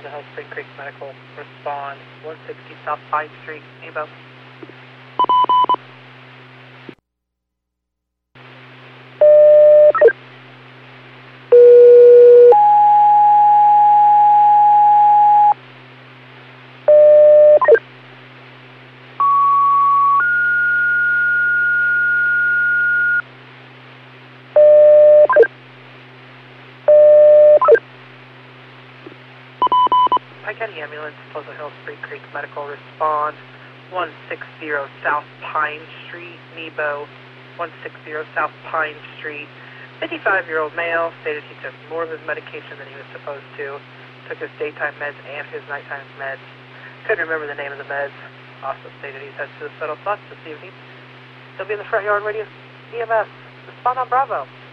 Pleasant Hill, Spring Creek Medical. Respond 160 South Pine Street. Nebo. Pike County Ambulance, Pleasant Hill, Spring Creek Medical. Respond 160 South Pine Street, Nebo. 160 South Pine Street. 55-year-old male stated he took more of his medication than he was supposed to. Took his daytime meds and his nighttime meds. Couldn't remember the name of the meds. Also stated he's had suicidal thoughts this evening. He'll be in the front yard radio EMS. Respond on Bravo.